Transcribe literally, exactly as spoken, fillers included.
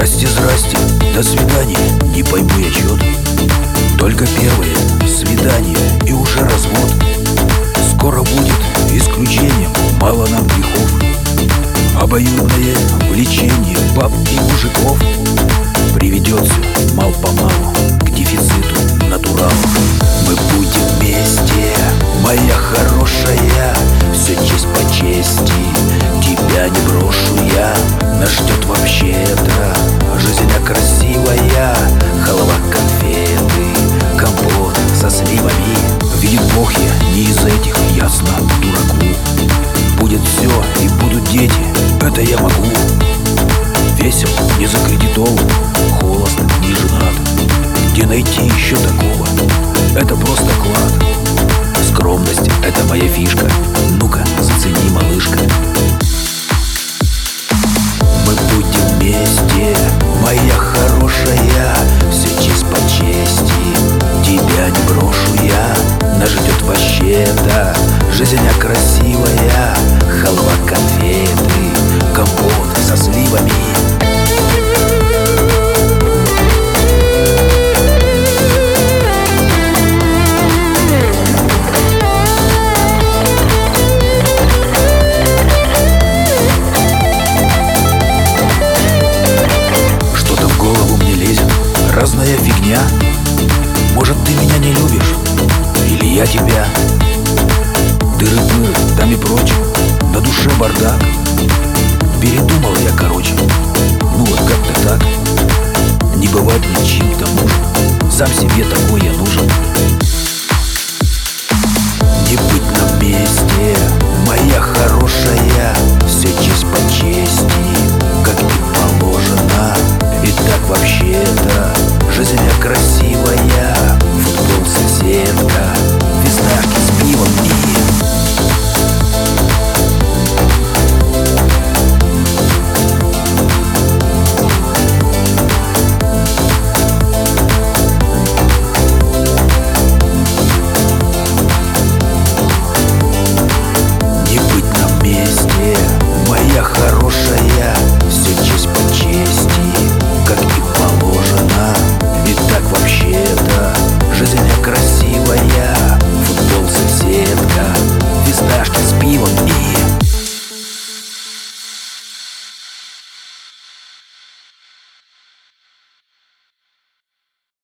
Здрасте, здрасте, до свидания, не пойму я чё. Только первое свидание и уже развод. Скоро будет исключением, мало нам грехов. Обоюдное влечение баб и мужиков приведет все мал-помалу к дефициту натуралов. Мы будем вместе, моя хорошая, все честь по чести, тебя не брошу я. Нас ждет вообще-то жизнь красивая, халва, конфеты, компот со сливами. Видит Бог, я не из этих, ясно, дураку. Будет все и будут дети, это я могу. Весел, не закредитован, холост, не женат. Где найти еще такого? Это просто клад. Скромность — это моя фишка, ну-ка, зацени, малышка. Мы будем вместе, моя хорошая, все честь по чести, тебя не брошу я. Нас ждет вообще-то жизнь красивая, халва, конфеты, компот со сливами. Разная фигня. Может, ты меня не любишь, или я тебя. Дыры-пыры, там и прочее, на душе бардак. Передумал я, короче, ну вот как-то так. Не бывать ничем тому же, сам себе такой.